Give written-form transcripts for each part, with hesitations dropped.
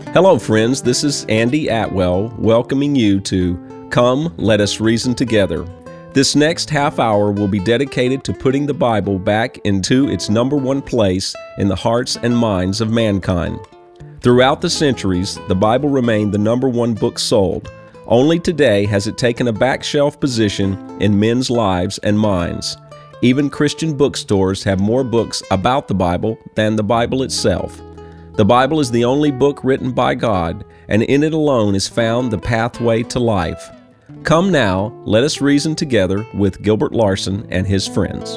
Hello, friends. This is Andy Atwell welcoming you to Come, Let Us Reason Together. This next half hour will be dedicated to putting the Bible back into its number one place in the hearts and minds of mankind. Throughout the centuries, the Bible remained the number one book sold. Only today has it taken a back shelf position in men's lives and minds. Even Christian bookstores have more books about the Bible than the Bible itself. The Bible is the only book written by God, and in it alone is found the pathway to life. Come now, let us reason together with Gilbert Larson and his friends.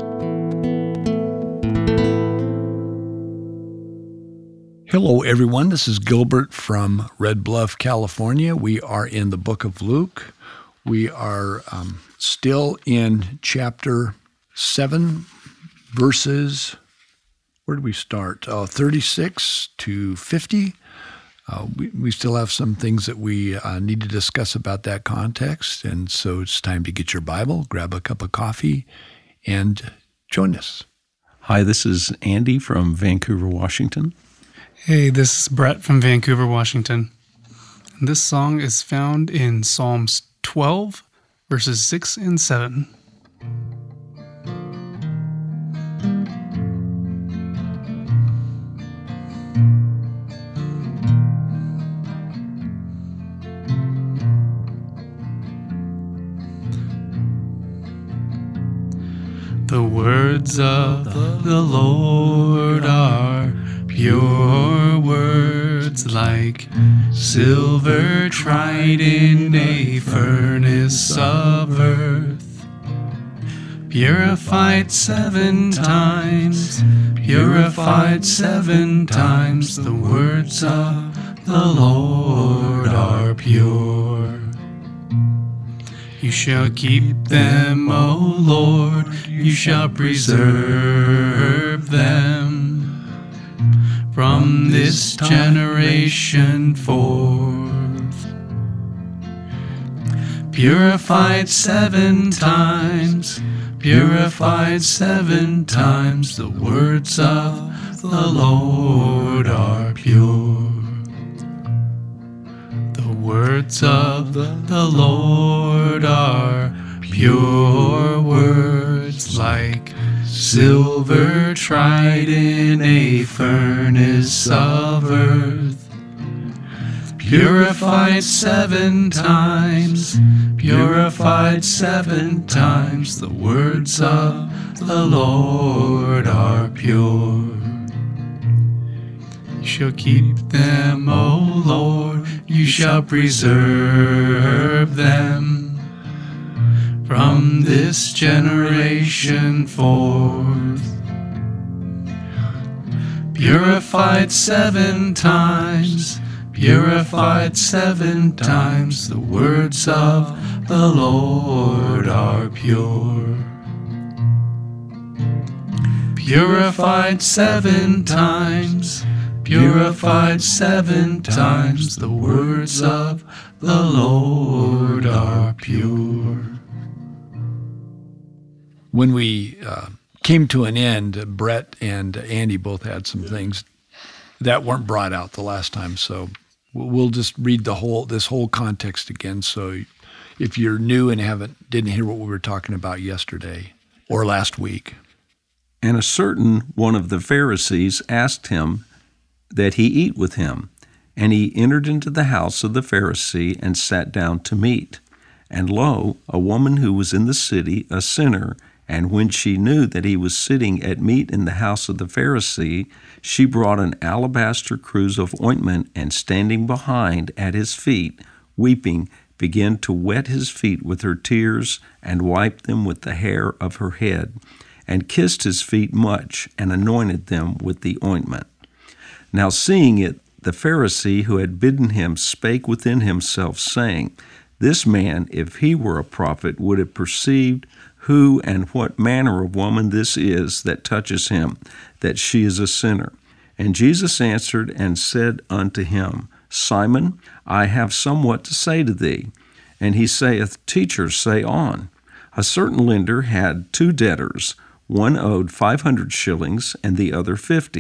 Hello, everyone. This is Gilbert from Red Bluff, California. We are in the book of Luke. We are still in chapter 7, verses, where did we start? 36 to 50. We still have some things that we need to discuss about that context, and so it's time to get your Bible, grab a cup of coffee, and join us. Hi, this is Andy from Vancouver, Washington. Hey, this is Brett from Vancouver, Washington. And this song is found in Psalms 12, verses 6 and 7. The words of the Lord are pure words, like silver tried in a furnace of earth, purified 7 times, purified 7 times. The words of the Lord are pure. You shall keep them, O Lord, you shall preserve them from this generation forth. Purified 7 times, purified 7 times, the words of the Lord are pure. The words of the Lord are pure words, like silver tried in a furnace of earth, purified 7 times, purified 7 times. The words of the Lord are pure. You shall keep them, O Lord, you shall preserve them from this generation forth. Purified 7 times, purified 7 times, the words of the Lord are pure. Purified 7 times, purified 7 times, the words of the Lord are pure. When we came to an end, Brett and Andy both had some things that weren't brought out the last time, so we'll just read this whole context again. So if you're new and didn't hear what we were talking about yesterday or last week. And a certain one of the Pharisees asked him that he eat with him. And he entered into the house of the Pharisee and sat down to meat. And lo, a woman who was in the city, a sinner, and when she knew that he was sitting at meat in the house of the Pharisee, she brought an alabaster cruse of ointment, and standing behind at his feet, weeping, began to wet his feet with her tears, and wiped them with the hair of her head, and kissed his feet much, and anointed them with the ointment. Now seeing it, the Pharisee who had bidden him spake within himself, saying, This man, if he were a prophet, would have perceived who and what manner of woman this is that touches him, that she is a sinner. And Jesus answered and said unto him, Simon, I have somewhat to say to thee. And he saith, Teacher, say on. A certain lender had 2 debtors. One owed 500 shillings, and the other 50.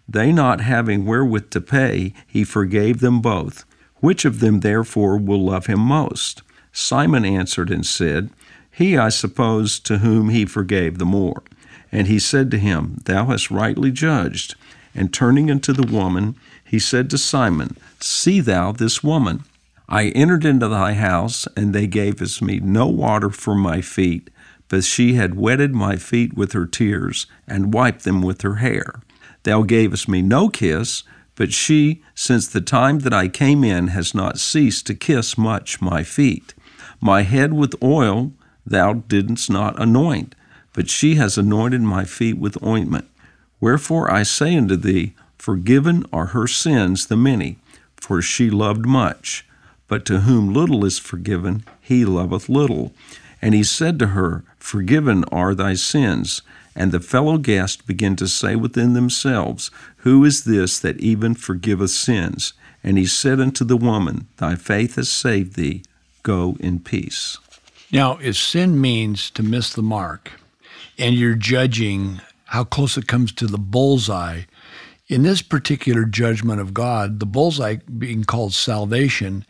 They not having wherewith to pay, he forgave them both. Which of them therefore will love him most? Simon answered and said, He, I suppose, to whom he forgave the more. And he said to him, Thou hast rightly judged. And turning unto the woman, he said to Simon, See thou this woman? I entered into thy house, and they gave us me no water for my feet, but she had wetted my feet with her tears, and wiped them with her hair. Thou gavest me no kiss, but she, since the time that I came in, has not ceased to kiss much my feet. My head with oil thou didst not anoint, but she has anointed my feet with ointment. Wherefore I say unto thee, Forgiven are her sins the many, for she loved much. But to whom little is forgiven, he loveth little. And he said to her, Forgiven are thy sins. And the fellow guests began to say within themselves, Who is this that even forgiveth sins? And he said unto the woman, Thy faith has saved thee. Go in peace. Now, if sin means to miss the mark, and you're judging how close it comes to the bullseye, in this particular judgment of God, the bullseye being called salvation,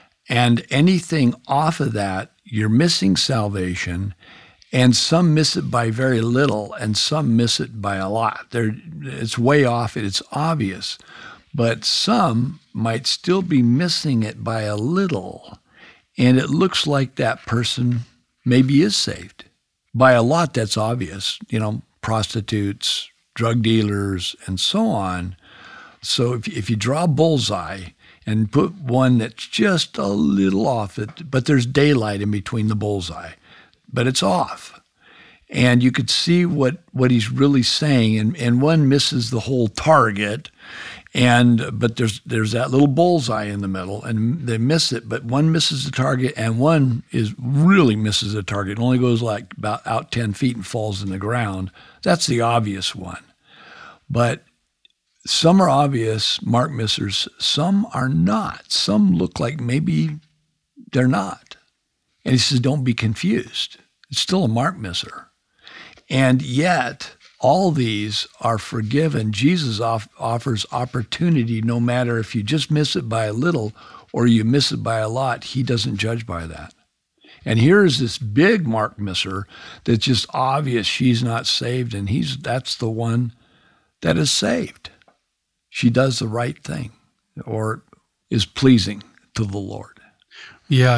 and anything off of that, you're missing salvation, and some miss it by very little, and some miss it by a lot. It's way off, it's obvious, but some might still be missing it by a little, and it looks like that person maybe is saved. By a lot, that's obvious, prostitutes, drug dealers, and so on. So if you draw a bullseye and put one that's just a little off it, but there's daylight in between the bullseye, but it's off. And you could see what he's really saying, and one misses the whole target, but there's that little bullseye in the middle, and they miss it, but one misses the target, and one really misses the target. It only goes like about out 10 feet and falls in the ground. That's the obvious one. But some are obvious mark missers, some are not. Some look like maybe they're not. And he says, don't be confused. It's still a mark misser. And yet, all these are forgiven. Jesus offers opportunity no matter if you just miss it by a little or you miss it by a lot. He doesn't judge by that. And here is this big mark misser that's just obvious she's not saved, and that's the one that is saved. She does the right thing or is pleasing to the Lord. Yeah,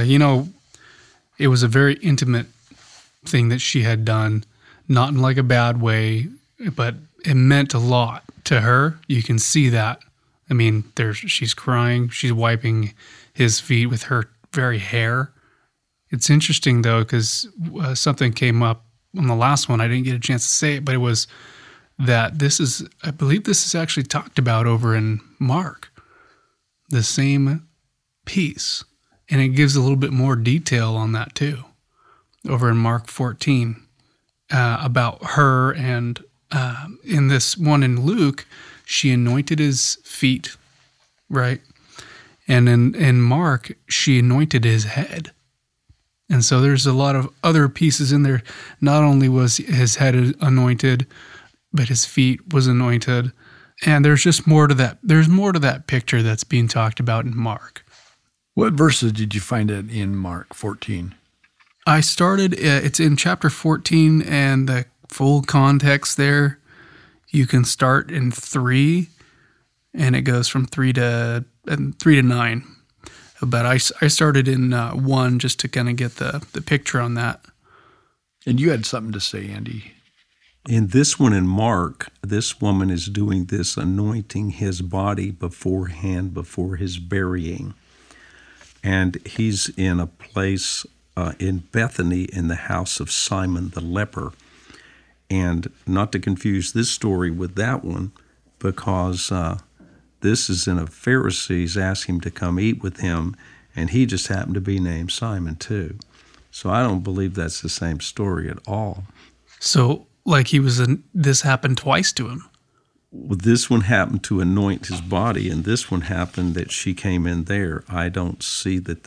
it was a very intimate thing that she had done, not in like a bad way, but it meant a lot to her. You can see that. I mean, she's crying. She's wiping his feet with her very hair. It's interesting, though, because something came up on the last one. I didn't get a chance to say it, but it was that I believe this is actually talked about over in Mark, the same piece. And it gives a little bit more detail on that, too, over in Mark 14, about her. And in this one in Luke, she anointed his feet, right? And in Mark, she anointed his head. And so there's a lot of other pieces in there. Not only was his head anointed, but his feet was anointed. And there's just more to that. There's more to that picture that's being talked about in Mark. What verses did you find it in Mark 14? I started, it's in chapter 14, and the full context there, you can start in 3, and it goes from 3 to 9. But I started in 1 just to kind of get the picture on that. And you had something to say, Andy. In this one in Mark, this woman is doing this, anointing his body beforehand before his burying. And he's in a place in Bethany in the house of Simon the leper. And not to confuse this story with that one, because this is in a Pharisee's asked him to come eat with him, and he just happened to be named Simon too. So I don't believe that's the same story at all. So like this happened twice to him. Well, this one happened to anoint his body, and this one happened that she came in there. I don't see that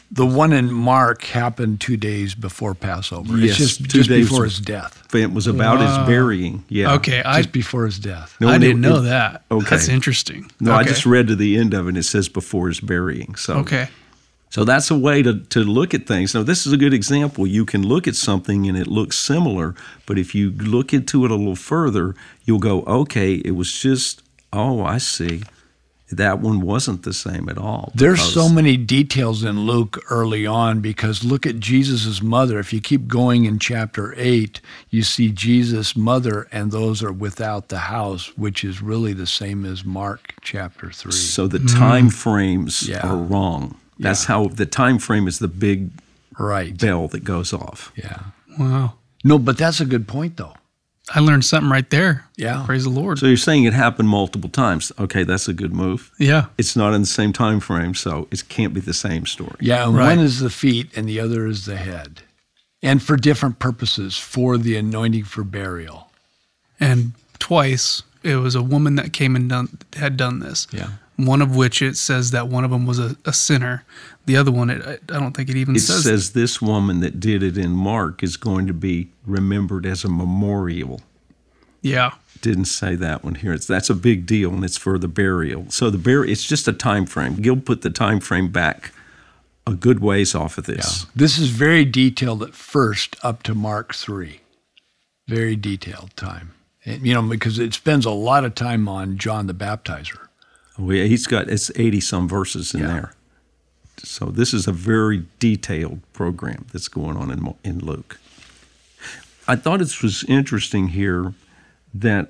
The one in Mark happened 2 days before Passover. Yes, It's 2 just days before his death. It was about his burying. Yeah. Okay, Just before his death. No, I and didn't know that. Okay. That's interesting. No, I Okay. just read to the end of it, and it says before his burying. So Okay. So that's a way to look at things. Now, this is a good example. You can look at something and it looks similar, but if you look into it a little further, you'll go, okay, it was just, oh, I see. That one wasn't the same at all. There's because- so many details in Luke early on, because look at Jesus' mother. If you keep going in chapter 8, you see Jesus' mother, and those are without the house, which is really the same as Mark chapter 3. So the time frames Yeah. are wrong. That's how the time frame is the big Right. bell that goes off. Yeah. Wow. No, but that's a good point, though. I learned something right there. Yeah. Praise the Lord. So you're saying it happened multiple times. Okay, that's a good move. Yeah. It's not in the same time frame, so it can't be the same story. Yeah, and Right. one is the feet and the other is the head. And for different purposes, for the anointing for burial. And twice it was a woman that came and had done this. Yeah. One of which it says that one of them was a sinner. The other one, I don't think it even It says. says this woman that did it in Mark is going to be remembered as a memorial. Yeah. Didn't say that one here. That's a big deal, and it's for the burial. So it's just a time frame. Gil put the time frame back a good ways off of this. This is very detailed at first up to Mark 3. Very detailed time. And, because it spends a lot of time on John the Baptizer. Oh, yeah, it's 80 some verses in there. So this is a very detailed program that's going on in Luke. I thought it was interesting here that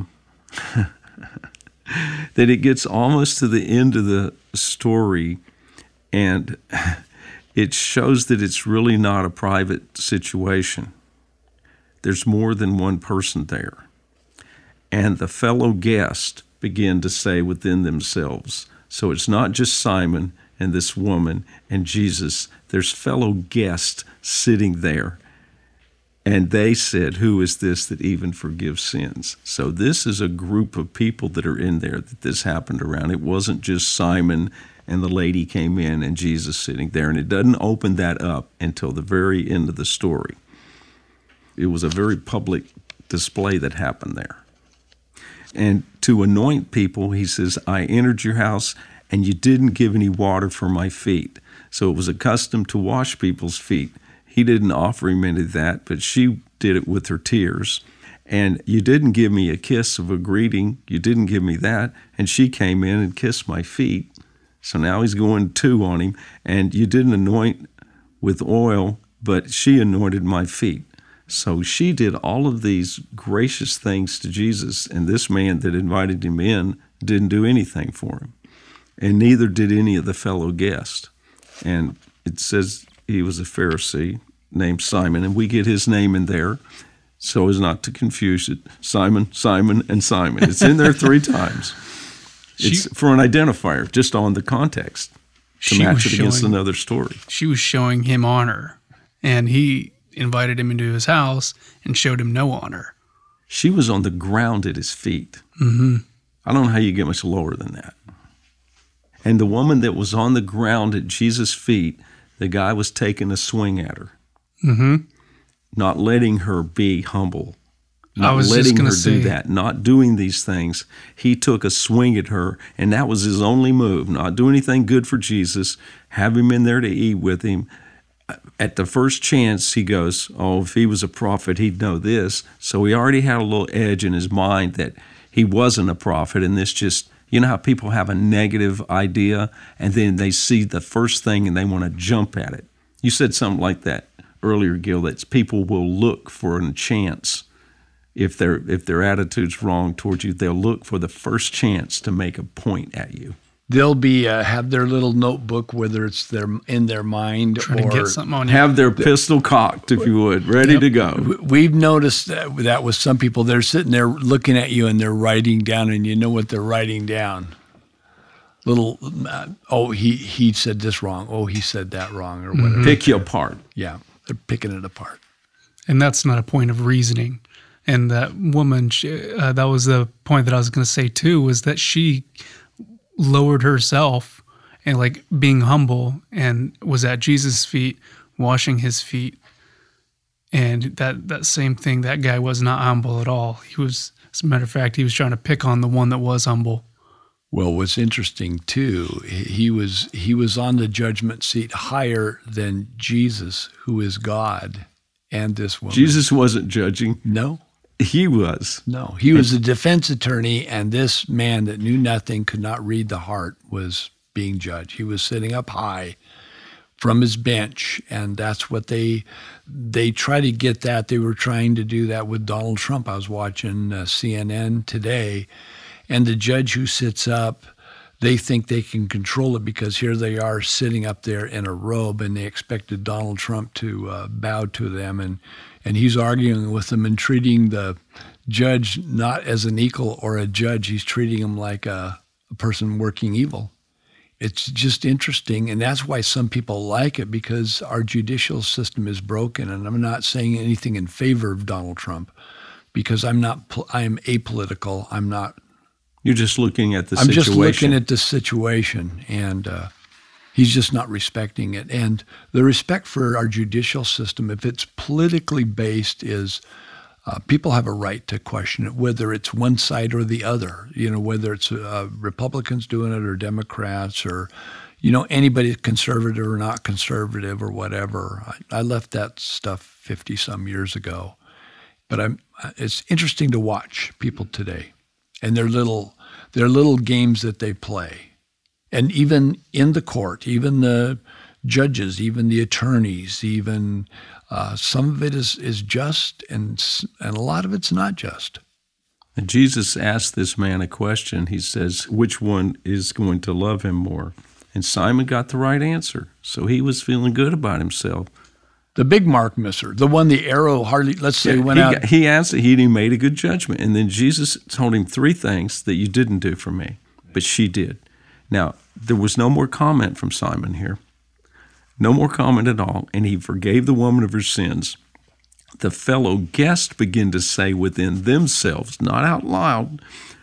that it gets almost to the end of the story, and it shows that it's really not a private situation. There's more than one person there. And the fellow guests begin to say within themselves, so it's not just Simon and this woman and Jesus, there's fellow guests sitting there. And they said, who is this that even forgives sins? So this is a group of people that are in there that this happened around. It wasn't just Simon and the lady came in and Jesus sitting there. And it doesn't open that up until the very end of the story. It was a very public display that happened there. And to anoint people, he says, I entered your house and you didn't give any water for my feet. So it was a custom to wash people's feet. He didn't offer him any of that, but she did it with her tears. And you didn't give me a kiss of a greeting. You didn't give me that. And she came in and kissed my feet. So now he's going 2 on him. And you didn't anoint with oil, but she anointed my feet. So she did all of these gracious things to Jesus, and this man that invited him in didn't do anything for him. And neither did any of the fellow guests. And it says he was a Pharisee named Simon, and we get his name in there so as not to confuse it. Simon, Simon, and Simon. It's in there 3 times. It's for an identifier, just on the context, to match it against another story. She was showing him honor, and he invited him into his house and showed him no honor. She was on the ground at his feet. Mm-hmm. I don't know how you get much lower than that. And the woman that was on the ground at Jesus' feet, the guy was taking a swing at her, not letting her be humble, not letting her do that, not doing these things. He took a swing at her, and that was his only move, not do anything good for Jesus, have him in there to eat with him. At the first chance, he goes, oh, if he was a prophet, he'd know this. So he already had a little edge in his mind that he wasn't a prophet, and this just, you know how people have a negative idea, and then they see the first thing and they want to jump at it. You said something like that earlier, Gil, that people will look for a chance. If their attitude's wrong towards you, they'll look for the first chance to make a point at you. They'll be have their little notebook, whether it's in their mind Trying or to get something on you. Have their pistol cocked, if you would, ready to go. We've noticed that with some people. They're sitting there looking at you and they're writing down, and you know what they're writing down. Little, he said this wrong. Oh, he said that wrong, or whatever. Pick you apart. Yeah, they're picking it apart. And that's not a point of reasoning. And that woman, that was the point that I was going to say too, was that she lowered herself and like being humble, and was at Jesus' feet, washing his feet. And that same thing, that guy was not humble at all. He was, as a matter of fact, he was trying to pick on the one that was humble. Well, what's interesting too, he was on the judgment seat higher than Jesus, who is God, and this woman. Jesus wasn't judging. No. He was. No. He was a defense attorney, and this man that knew nothing, could not read the heart, was being judged. He was sitting up high from his bench, and that's what they try to get that. They were trying to do that with Donald Trump. I was watching CNN today, and the judge who sits up, they think they can control it because here they are sitting up there in a robe, and they expected Donald Trump to bow to them, and he's arguing with them and treating the judge not as an equal or a judge. He's treating him like a person working evil. It's just interesting, and that's why some people like it, because our judicial system is broken. And I'm not saying anything in favor of Donald Trump, because I'm apolitical. I'm not. You're just looking at the situation. I'm situation. just looking at the situation, and he's just not respecting it. And the respect for our judicial system, if it's politically based, is people have a right to question it, whether it's one side or the other, whether it's Republicans doing it or Democrats or, anybody conservative or not conservative or whatever. I left that stuff 50-some years ago. But it's interesting to watch people today and their little games that they play. And even in the court, even the judges, even the attorneys, even some of it is just, and a lot of it's not just. And Jesus asked this man a question. He says, which one is going to love him more? And Simon got the right answer, so he was feeling good about himself. The big mark misser, the one the arrow hardly, went out. He answered, he made a good judgment. And then Jesus told him 3 things that you didn't do for me, but she did. Now, there was no more comment from Simon here. No more comment at all, and he forgave the woman of her sins. The fellow guests began to say within themselves, not out loud,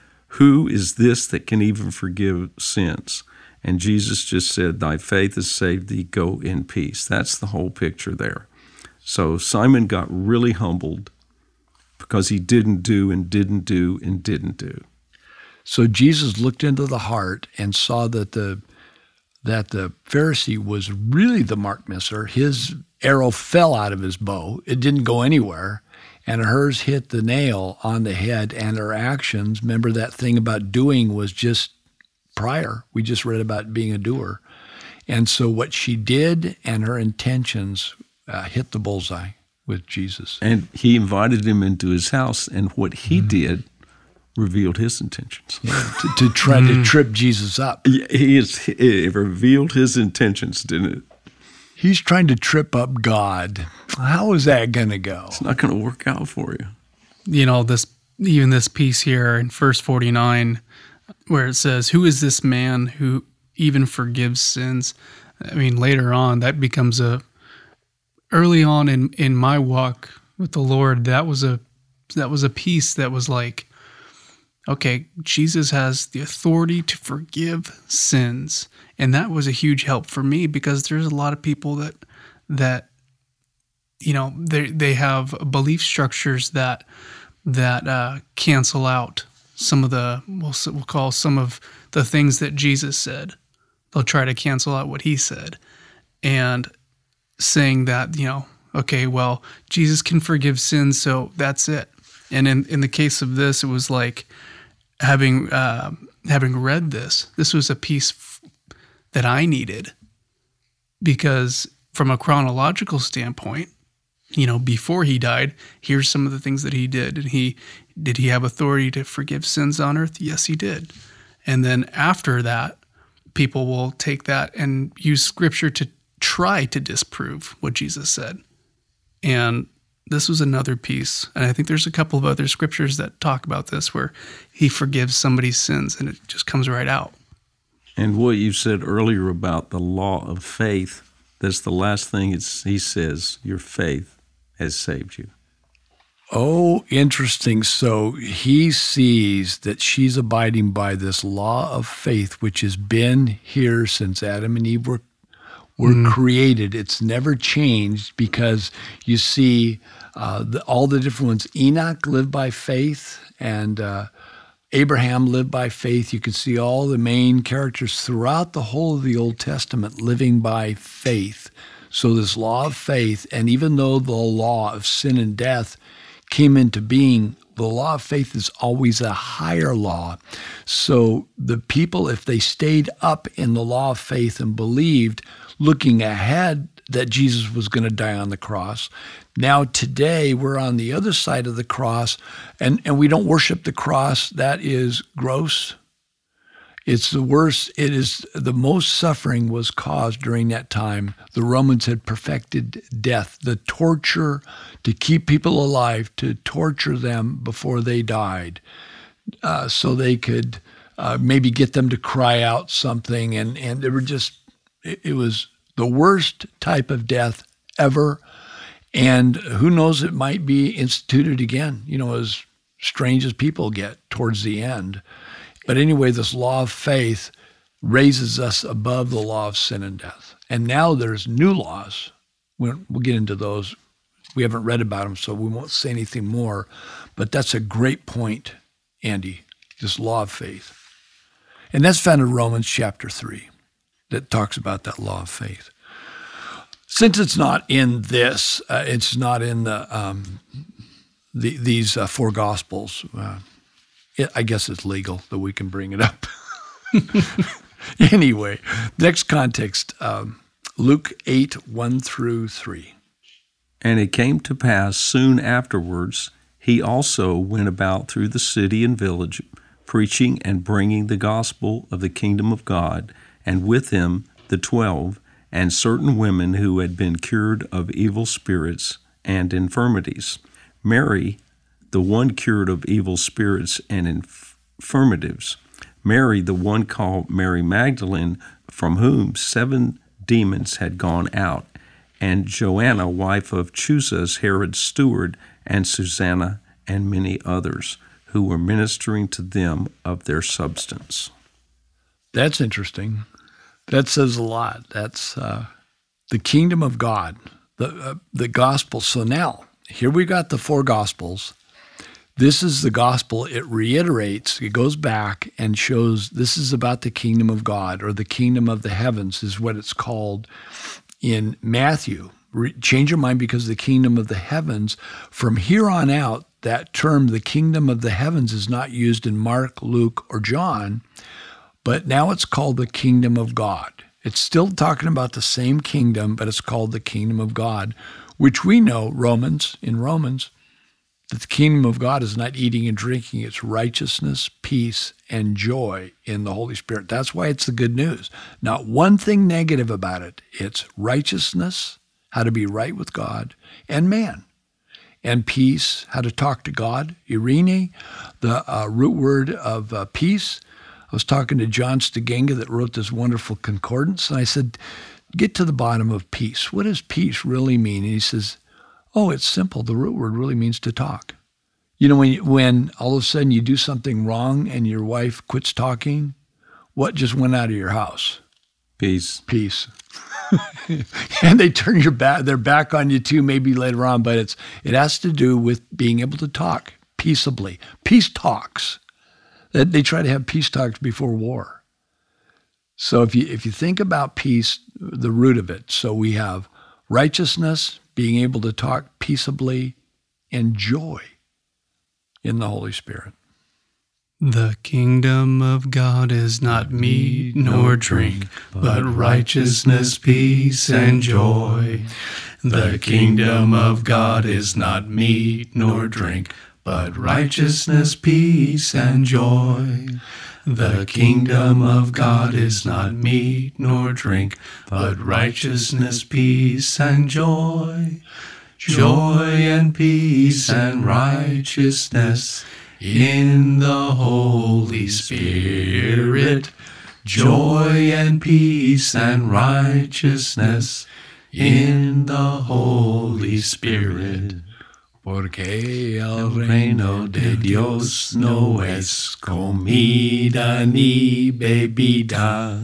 who is this that can even forgive sins? And Jesus just said, thy faith has saved thee, go in peace. That's the whole picture there. So Simon got really humbled because he didn't do and didn't do and didn't do. So Jesus looked into the heart and saw that the Pharisee was really the mark misser. His arrow fell out of his bow. It didn't go anywhere. And hers hit the nail on the head, and her actions, remember that thing about doing was just prior. We just read about being a doer. And so what she did and her intentions hit the bullseye with Jesus. And he invited him into his house, and what he did revealed his intentions. Yeah, to try to trip Jesus up. It revealed his intentions, didn't it? He's trying to trip up God. How is that going to go? It's not going to work out for you. This piece here in verse 49, where it says, who is this man who even forgives sins? I mean, later on, that becomes early on in my walk with the Lord, that was a piece that was like, okay, Jesus has the authority to forgive sins. And that was a huge help for me, because there's a lot of people that they have belief structures that cancel out some of the, we'll call some of the things that Jesus said. They'll try to cancel out what he said, and saying that, okay, well, Jesus can forgive sins, so that's it. And in the case of this, it was like having read this was a piece that I needed, because from a chronological standpoint, before he died, here's some of the things that he did. And did he have authority to forgive sins on earth? Yes, he did. And then after that, people will take that and use scripture to try to disprove what Jesus said. And this was another piece. And I think there's a couple of other scriptures that talk about this, where he forgives somebody's sins and it just comes right out. And what you said earlier about the law of faith, that's the last thing he says, your faith has saved you. Oh, interesting. So he sees that she's abiding by this law of faith, which has been here since Adam and Eve were created. It's never changed because you see all the different ones. Enoch lived by faith, and Abraham lived by faith. You can see all the main characters throughout the whole of the Old Testament living by faith. So this law of faith, and even though the law of sin and death came into being, the law of faith is always a higher law. So the people, if they stayed up in the law of faith and believed, looking ahead that Jesus was going to die on the cross, now today we're on the other side of the cross, and we don't worship the cross. That is gross. It's the worst. It is the most suffering was caused during that time. The Romans had perfected death, the torture to keep people alive, to torture them before they died, so they could maybe get them to cry out something. And they were just, it was the worst type of death ever. And who knows, it might be instituted again, as strange as people get towards the end. But anyway, this law of faith raises us above the law of sin and death. And now there's new laws. We'll get into those. We haven't read about them, so we won't say anything more. But that's a great point, Andy, this law of faith. And that's found in Romans chapter 3 that talks about that law of faith. Since it's not in this, it's not in these four Gospels, I guess it's legal that we can bring it up. Anyway, next context, Luke 8, 1 through 3. And it came to pass soon afterwards, he also went about through the city and village, preaching and bringing the gospel of the kingdom of God, and with him the 12, and certain women who had been cured of evil spirits and infirmities. Mary, the one cured of evil spirits and infirmities. Mary, the one called Mary Magdalene, from whom 7 demons had gone out, and Joanna, wife of Chuza, Herod's steward, and Susanna, and many others, who were ministering to them of their substance. That's interesting. That says a lot. That's the kingdom of God, the gospel. So now, here we got the four Gospels. This is the gospel. It reiterates, it goes back and shows this is about the kingdom of God, or the kingdom of the heavens is what it's called in Matthew. Change your mind, because the kingdom of the heavens, from here on out, that term, the kingdom of the heavens, is not used in Mark, Luke, or John, but now it's called the kingdom of God. It's still talking about the same kingdom, but it's called the kingdom of God, which we know, in Romans, that the kingdom of God is not eating and drinking. It's righteousness, peace, and joy in the Holy Spirit. That's why it's the good news. Not one thing negative about it. It's righteousness, how to be right with God and man, and peace, how to talk to God. Irene, the root word of peace. I was talking to John Stiganga that wrote this wonderful concordance, and I said, get to the bottom of peace. What does peace really mean? And he says, oh, it's simple. The root word really means to talk. When all of a sudden you do something wrong and your wife quits talking, what just went out of your house? Peace. And they turn their back on you too, maybe later on, but it has to do with being able to talk peaceably. Peace talks. They try to have peace talks before war. So if you think about peace, the root of it, so we have righteousness, being able to talk peaceably, and joy in the Holy Spirit. The kingdom of God is not meat nor drink, but righteousness, peace, and joy. The kingdom of God is not meat nor drink, but righteousness, peace, and joy. The kingdom of God is not meat nor drink, but righteousness, peace, and joy. Joy and peace and righteousness in the Holy Spirit. Joy and peace and righteousness in the Holy Spirit. Porque el reino de Dios no es comida ni bebida,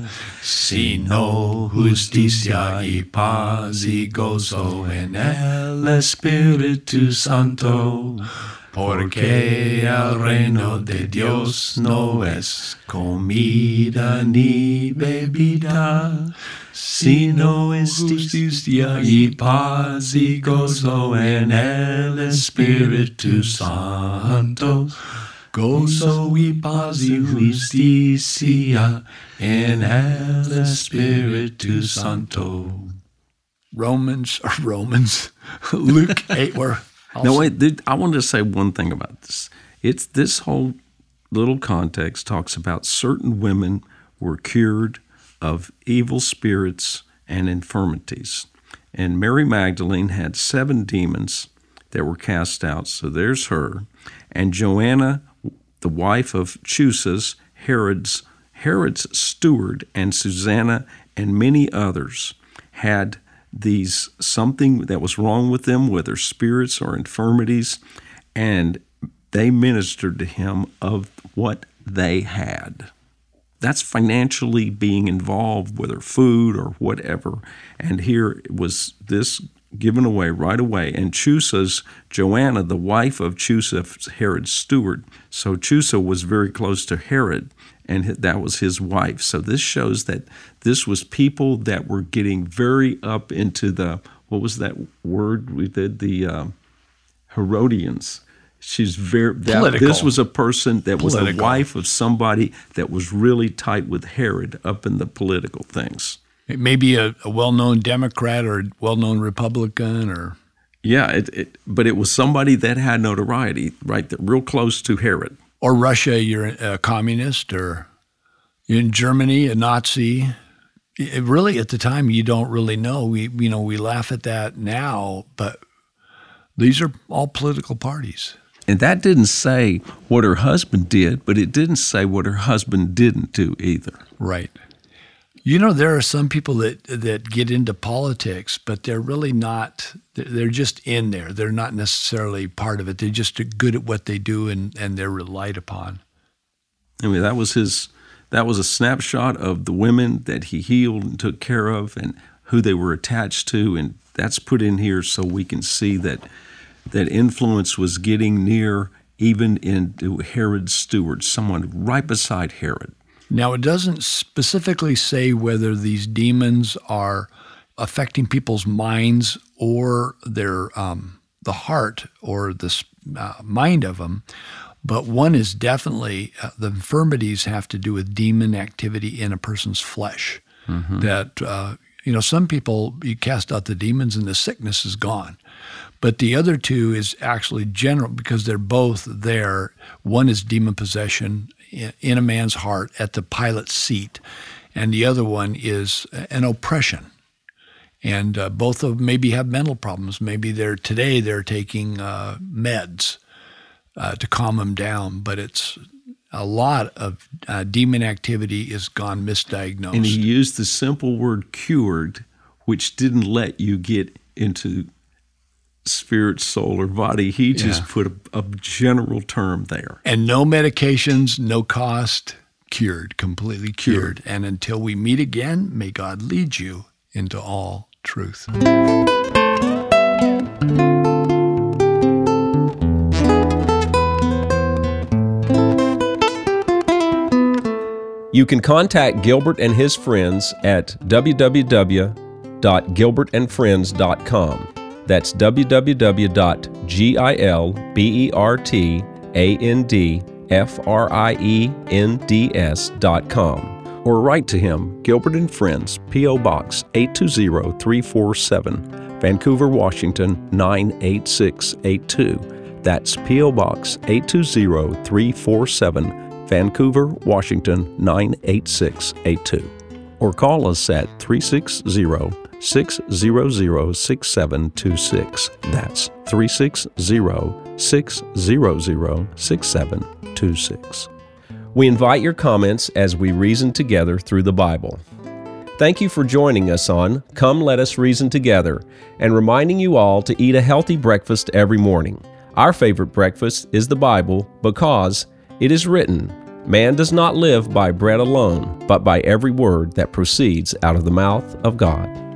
sino justicia y paz y gozo en el Espíritu Santo. Porque el reino de Dios no es comida ni bebida, sino es justicia y paz y gozo en el Espíritu Santo. Gozo y paz y justicia en el Espíritu Santo. Romans, Luke 8, where... No, wait, I wanted to say one thing about this. It's this whole little context talks about certain women were cured of evil spirits and infirmities. And Mary Magdalene had 7 demons that were cast out, so there's her. And Joanna, the wife of Chusa, Herod's steward, and Susanna and many others had these something that was wrong with them, whether spirits or infirmities, and they ministered to him of what they had. That's financially being involved, whether food or whatever. And here was this given away right away. And Chusa's, Joanna, the wife of Chusa, Herod's steward. So Chusa was very close to Herod, and that was his wife. So this shows that this was people that were getting very up into the, what was that word we did? The Herodians. She's very, this was a person that was the wife of somebody that was really tight with Herod up in the political things. It may be a well-known Democrat or a well-known Republican or... Yeah, but it was somebody that had notoriety, right, that real close to Herod. Or Russia, you're a communist, or in Germany, a Nazi. Really, at the time, you don't really know. We laugh at that now, but these are all political parties. And that didn't say what her husband did, but it didn't say what her husband didn't do either. Right. You know, there are some people that get into politics, but they're really not, they're just in there. They're not necessarily part of it. They're just good at what they do, and they're relied upon. I mean, that was a snapshot of the women that he healed and took care of and who they were attached to, and that's put in here so we can see that influence was getting near even into Herod's steward, someone right beside Herod. Now, it doesn't specifically say whether these demons are affecting people's minds or their the heart or the mind of them, but one is definitely the infirmities have to do with demon activity in a person's flesh. Mm-hmm. That some people, you cast out the demons and the sickness is gone. But the other two is actually general because they're both there. One is demon possession in a man's heart at the pilot's seat, and the other one is an oppression. And both of them maybe have mental problems. Maybe they're taking meds to calm them down, but it's a lot of demon activity is gone misdiagnosed. And he used the simple word cured, which didn't let you get into spirit, soul, or body. He just put a general term there. And no medications, no cost, cured, completely cured. And until we meet again, may God lead you into all truth. You can contact Gilbert and his friends at www.gilbertandfriends.com. That's www.gilbertandfriends.com. Or write to him, Gilbert and Friends, P.O. Box 820347, Vancouver, Washington 98682. That's P.O. Box 820347, Vancouver, Washington 98682. Or call us at 360-600-6726. That's 360-600-6726. We invite your comments as we reason together through the Bible. Thank you for joining us on Come Let Us Reason Together and reminding you all to eat a healthy breakfast every morning. Our favorite breakfast is the Bible because it is written, "Man does not live by bread alone, but by every word that proceeds out of the mouth of God."